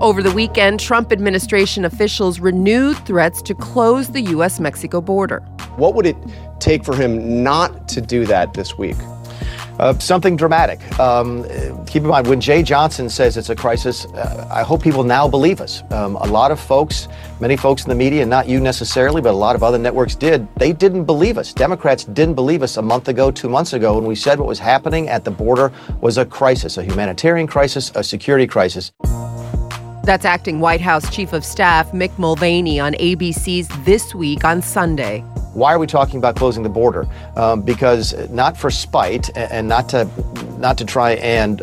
Over the weekend, Trump administration officials renewed threats to close the U.S.-Mexico border. What would it take for him not to do that this week? Something dramatic. Keep in mind, when Jay Johnson says it's a crisis, I hope people now believe us. A lot of folks, many folks in the media, not you necessarily, but a lot of other networks they didn't believe us. Democrats didn't believe us a month ago, 2 months ago, when we said what was happening at the border was a crisis, a humanitarian crisis, a security crisis. That's acting White House Chief of Staff Mick Mulvaney on ABC's This Week on Sunday. Why are we talking about closing the border? Because not for spite and not to try and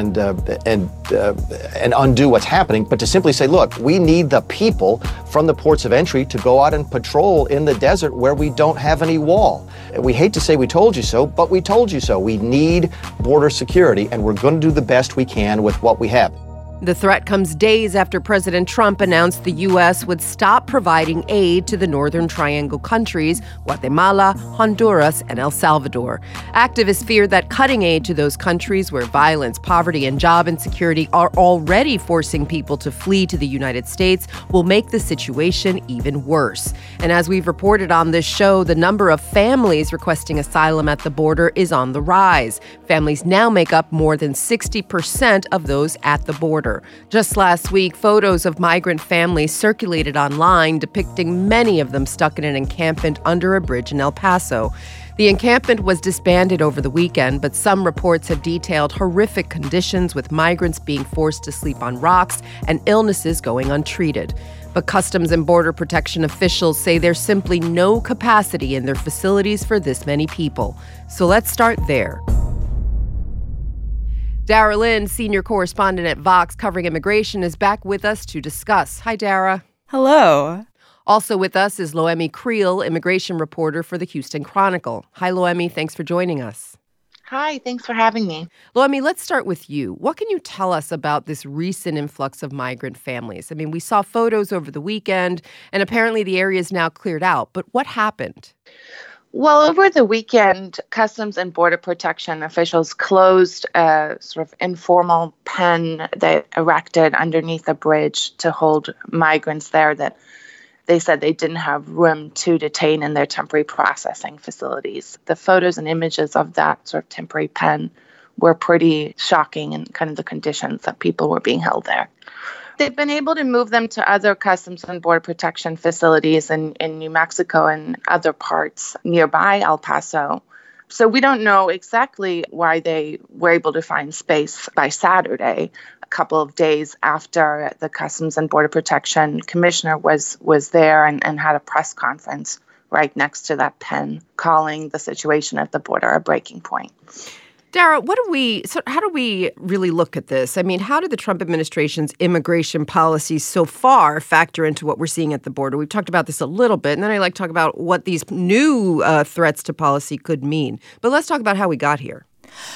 undo what's happening, but to simply say, look, we need the people from the ports of entry to go out and patrol in the desert where we don't have any wall. We hate to say we told you so, but we told you so. We need border security, and we're going to do the best we can with what we have. The threat comes days after President Trump announced the U.S. would stop providing aid to the Northern Triangle countries, Guatemala, Honduras, and El Salvador. Activists fear that cutting aid to those countries where violence, poverty, and job insecurity are already forcing people to flee to the United States will make the situation even worse. And as we've reported on this show, the number of families requesting asylum at the border is on the rise. Families now make up more than 60% of those at the border. Just last week, photos of migrant families circulated online depicting many of them stuck in an encampment under a bridge in El Paso. The encampment was disbanded over the weekend, but some reports have detailed horrific conditions with migrants being forced to sleep on rocks and illnesses going untreated. But Customs and Border Protection officials say there's simply no capacity in their facilities for this many people. So let's start there. Dara Lind, senior correspondent at Vox covering immigration, is back with us to discuss. Hi, Dara. Hello. Also with us is Loemi Creel, immigration reporter for the Houston Chronicle. Hi, Loemi. Thanks for joining us. Hi, thanks for having me. Loemi, let's start with you. What can you tell us about this recent influx of migrant families? I mean, we saw photos over the weekend, and apparently the area is now cleared out. But what happened? Well, over the weekend, Customs and Border Protection officials closed a sort of informal pen they erected underneath a bridge to hold migrants there that they said they didn't have room to detain in their temporary processing facilities. The photos and images of that sort of temporary pen were pretty shocking in kind of the conditions that people were being held there. They've been able to move them to other Customs and Border Protection facilities in New Mexico and other parts nearby El Paso. So we don't know exactly why they were able to find space by Saturday, a couple of days after the Customs and Border Protection commissioner was there and had a press conference right next to that pen, calling the situation at the border a breaking point. Dara, how do we really look at this? I mean, how did the Trump administration's immigration policies so far factor into what we're seeing at the border? We've talked about this a little bit, and then I'd like to talk about what these new threats to policy could mean. But let's talk about how we got here.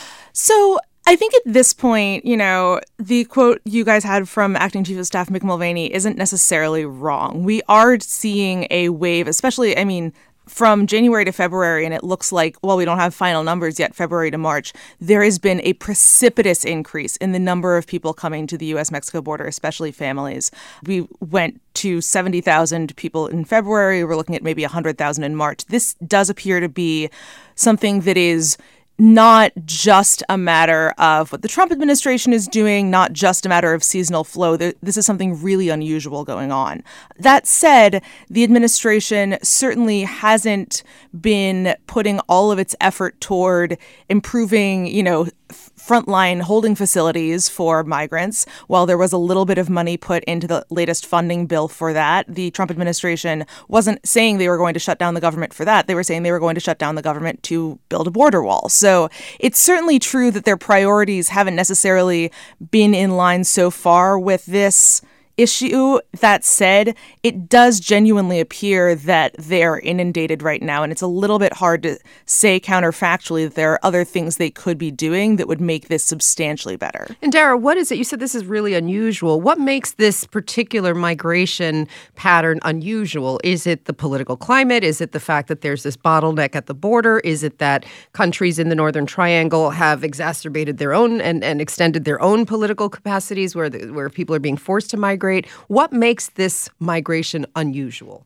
So I think at this point, the quote you guys had from Acting Chief of Staff Mick Mulvaney isn't necessarily wrong. We are seeing a wave, especially, from January to February, and it looks like, while we don't have final numbers yet, February to March, there has been a precipitous increase in the number of people coming to the U.S.-Mexico border, especially families. We went to 70,000 people in February. We're looking at maybe 100,000 in March. This does appear to be something that is not just a matter of what the Trump administration is doing, not just a matter of seasonal flow. This is something really unusual going on. That said, the administration certainly hasn't been putting all of its effort toward improving, frontline holding facilities for migrants. While there was a little bit of money put into the latest funding bill for that, the Trump administration wasn't saying they were going to shut down the government for that. They were saying they were going to shut down the government to build a border wall. So it's certainly true that their priorities haven't necessarily been in line so far with this issue. That said, it does genuinely appear that they're inundated right now, and it's a little bit hard to say counterfactually that there are other things they could be doing that would make this substantially better. And Dara, what is it? You said this is really unusual. What makes this particular migration pattern unusual? Is it the political climate? Is it the fact that there's this bottleneck at the border? Is it that countries in the Northern Triangle have exacerbated their own and extended their own political capacities where people are being forced to migrate? What makes this migration unusual?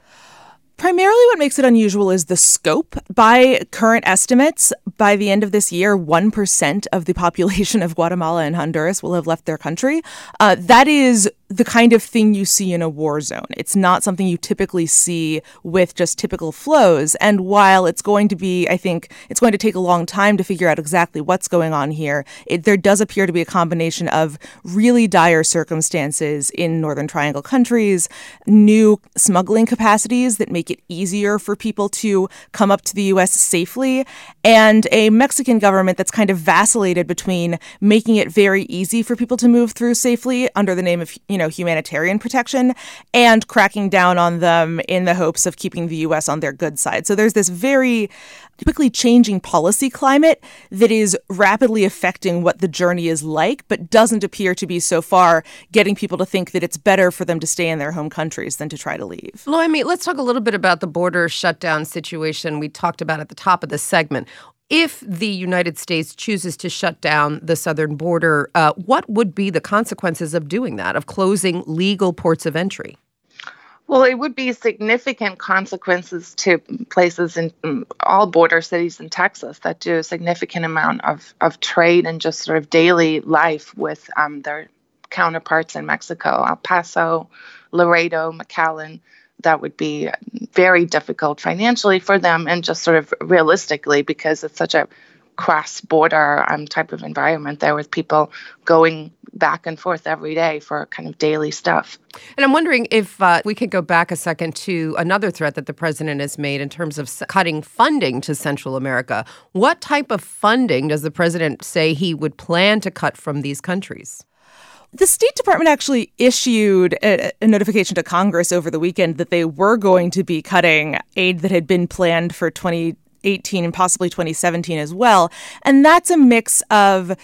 Primarily what makes it unusual is the scope. By current estimates, by the end of this year, 1% of the population of Guatemala and Honduras will have left their country. That is the kind of thing you see in a war zone. It's not something you typically see with just typical flows. And while it's going to be, I think, it's going to take a long time to figure out exactly what's going on here, there does appear to be a combination of really dire circumstances in Northern Triangle countries, new smuggling capacities that make it easier for people to come up to the U.S. safely, and a Mexican government that's kind of vacillated between making it very easy for people to move through safely under the name of, humanitarian protection and cracking down on them in the hopes of keeping the U.S. on their good side. So there's this very quickly changing policy climate that is rapidly affecting what the journey is like, but doesn't appear to be so far getting people to think that it's better for them to stay in their home countries than to try to leave. Loemi, let's talk a little bit about the border shutdown situation we talked about at the top of this segment. If the United States chooses to shut down the southern border, what would be the consequences of doing that, of closing legal ports of entry? Well, it would be significant consequences to places in all border cities in Texas that do a significant amount of trade and just sort of daily life with their counterparts in Mexico, El Paso, Laredo, McAllen. That would be very difficult financially for them and just sort of realistically because it's such a cross-border type of environment there with people going back and forth every day for kind of daily stuff. And I'm wondering if we could go back a second to another threat that the president has made in terms of cutting funding to Central America. What type of funding does the president say he would plan to cut from these countries? The State Department actually issued a notification to Congress over the weekend that they were going to be cutting aid that had been planned for 2018 and possibly 2017 as well. And that's a mix of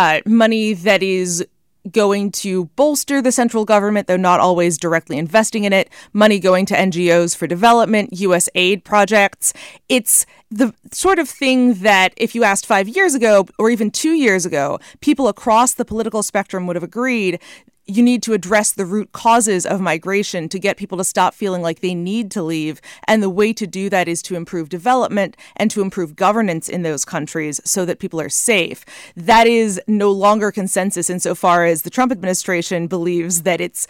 money that is going to bolster the central government, though not always directly investing in it, money going to NGOs for development, U.S. aid projects. It's the sort of thing that if you asked 5 years ago or even 2 years ago, people across the political spectrum would have agreed you need to address the root causes of migration to get people to stop feeling like they need to leave. And the way to do that is to improve development and to improve governance in those countries so that people are safe. That is no longer consensus insofar as the Trump administration believes that it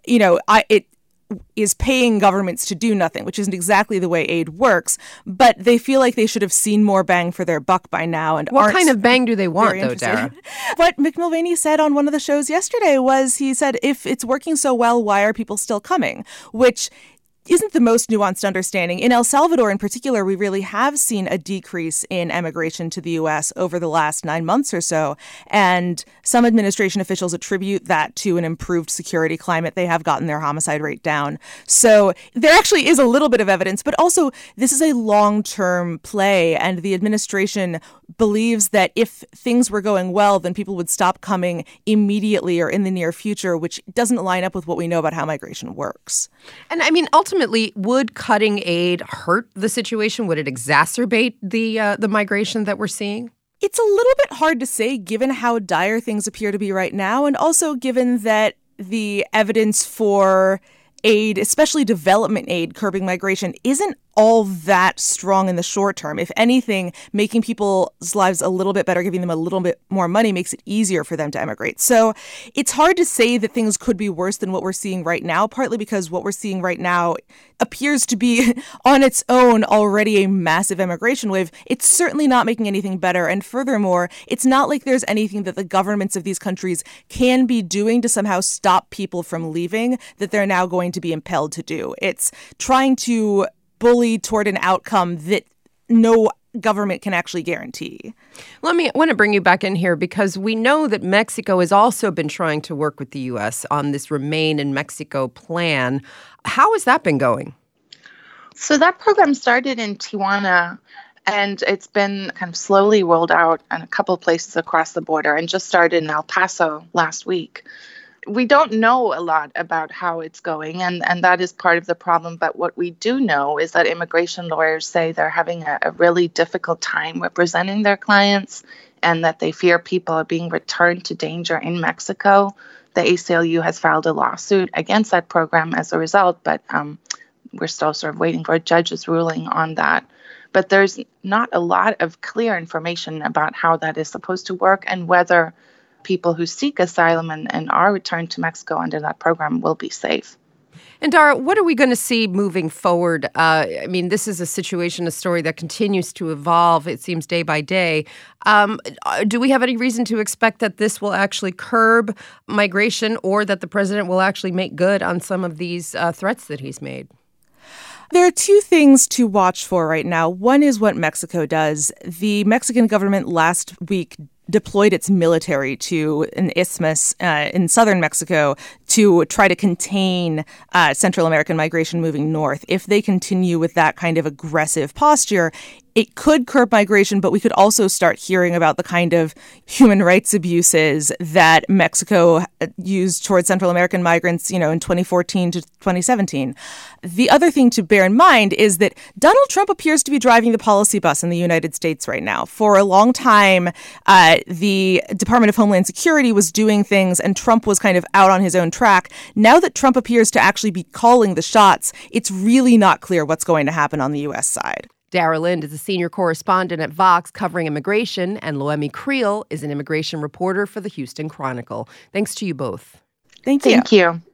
is paying governments to do nothing, which isn't exactly the way aid works, but they feel like they should have seen more bang for their buck by now. And what kind of bang do they want, though, Dara? What Mick Mulvaney said on one of the shows yesterday was, he said, if it's working so well, why are people still coming? Which isn't the most nuanced understanding. In El Salvador in particular, we really have seen a decrease in emigration to the U.S. over the last 9 months or so. And some administration officials attribute that to an improved security climate. They have gotten their homicide rate down. So there actually is a little bit of evidence, but also this is a long-term play. And the administration believes that if things were going well, then people would stop coming immediately or in the near future, which doesn't line up with what we know about how migration works. And I mean, ultimately, would cutting aid hurt the situation? Would it exacerbate the migration that we're seeing? It's a little bit hard to say, given how dire things appear to be right now, and also given that the evidence for aid, especially development aid, curbing migration, isn't all that strong in the short term. If anything, making people's lives a little bit better, giving them a little bit more money makes it easier for them to emigrate. So it's hard to say that things could be worse than what we're seeing right now, partly because what we're seeing right now appears to be on its own already a massive immigration wave. It's certainly not making anything better. And furthermore, it's not like there's anything that the governments of these countries can be doing to somehow stop people from leaving that they're now going to be impelled to do. It's trying to bully toward an outcome that no government can actually guarantee. I want to bring you back in here because we know that Mexico has also been trying to work with the U.S. on this Remain in Mexico plan. How has that been going? So that program started in Tijuana, and it's been kind of slowly rolled out in a couple of places across the border and just started in El Paso last week. We don't know a lot about how it's going, and that is part of the problem. But what we do know is that immigration lawyers say they're having a really difficult time representing their clients and that they fear people are being returned to danger in Mexico. The ACLU has filed a lawsuit against that program as a result, but we're still sort of waiting for a judge's ruling on that. But there's not a lot of clear information about how that is supposed to work and whether people who seek asylum and are returned to Mexico under that program will be safe. And Dara, what are we going to see moving forward? This is a situation, a story that continues to evolve, it seems, day by day. Do we have any reason to expect that this will actually curb migration or that the president will actually make good on some of these threats that he's made? There are two things to watch for right now. One is what Mexico does. The Mexican government last week deployed its military to an isthmus in southern Mexico to try to contain Central American migration moving north. If they continue with that kind of aggressive posture, it could curb migration, but we could also start hearing about the kind of human rights abuses that Mexico used towards Central American migrants, in 2014 to 2017. The other thing to bear in mind is that Donald Trump appears to be driving the policy bus in the United States right now. For a long time, the Department of Homeland Security was doing things and Trump was kind of out on his own track. Now that Trump appears to actually be calling the shots, it's really not clear what's going to happen on the U.S. side. Dara Lind is a senior correspondent at Vox covering immigration, and Loemi Creel is an immigration reporter for the Houston Chronicle. Thanks to you both. Thank you. Thank you.